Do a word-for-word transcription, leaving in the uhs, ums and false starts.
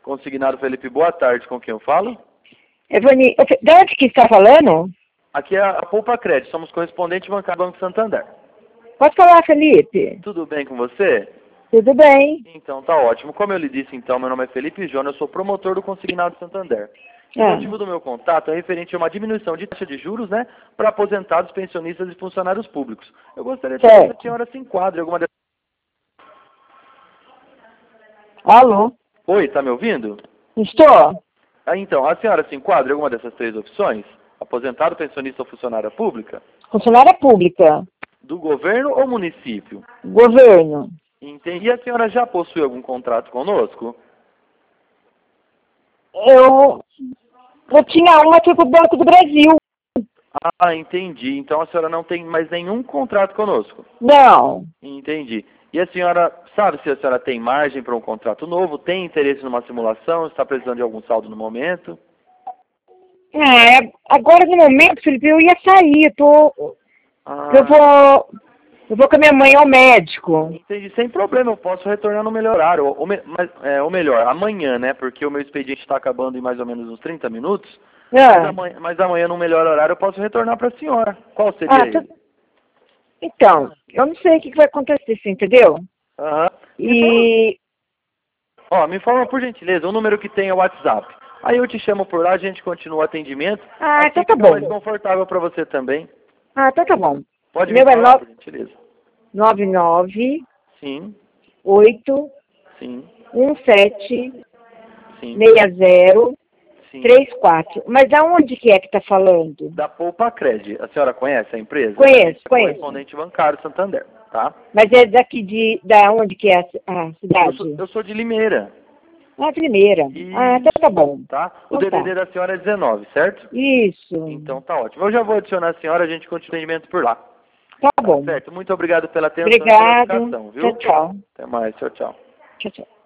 Consignado Felipe, boa tarde, com quem eu falo? Evani, de onde que está falando? Aqui é a Poupa Crédito, somos correspondente bancário do Banco Santander. Pode falar, Felipe. Tudo bem com você? Tudo bem. Então, tá ótimo. Como eu lhe disse, então, meu nome é Felipe Júnior, eu sou promotor do Consignado Santander. O Ah. motivo do meu contato é referente a uma diminuição de taxa de juros, né, para aposentados, pensionistas e funcionários públicos. Eu gostaria de saber se a senhora se enquadra em alguma dessas... Alô? Oi, tá me ouvindo? Estou. Ah, então, a senhora se enquadra em alguma dessas três opções? Aposentado, pensionista ou funcionária pública? Funcionária pública. Do governo ou município? Governo. Entendi. E a senhora já possui algum contrato conosco? Eu, eu tinha uma que foi pro Banco do Brasil. Ah, entendi. Então a senhora não tem mais nenhum contrato conosco? Não. Entendi. E a senhora sabe se a senhora tem margem para um contrato novo? Tem interesse numa simulação? Está precisando de algum saldo no momento? Ah, é- agora no momento, Felipe, eu ia sair. Eu, tô, Ah, eu vou. Eu vou com a minha mãe ao médico. entendi. Sem problema, eu posso retornar no melhor horário. Ou, me- mas, é, ou melhor, amanhã, né? Porque o meu expediente está acabando em mais ou menos uns trinta minutos. Mas Ah, amanhã, mas amanhã no melhor horário eu posso retornar para a senhora. Qual seria ah ele? tu- então, eu não sei o que que vai acontecer, você entendeu? Aham. Me fala, E. ó, me fala por gentileza, o número que tem é o WhatsApp. Aí eu te chamo por lá, a gente continua o atendimento. Ah, Assim então tá fica mais bom. confortável para você também. Ah, então tá bom. Pode me Meu é falar, por gentileza. nove nove Sim, oito sim, um sete sim, seis zero sim. três quatro. Mas aonde que é que tá falando? Da Poupa Cred. A senhora conhece a empresa? Conheço, É conheço. correspondente bancário Santander, tá? Mas é daqui de, da onde que é a, a Eu cidade? sou, eu sou de Limeira. Ah, primeira. Ah, então tá bom. Tá? O Então D D D tá. da senhora é dezenove, certo? Isso. Então tá ótimo. Eu já vou adicionar a senhora, a gente continua o atendimento por lá. Tá Tá bom. certo? Muito obrigado pela atenção e pela Obrigado. educação, viu? Tchau, tchau. Até mais. Tchau, tchau. Tchau, tchau.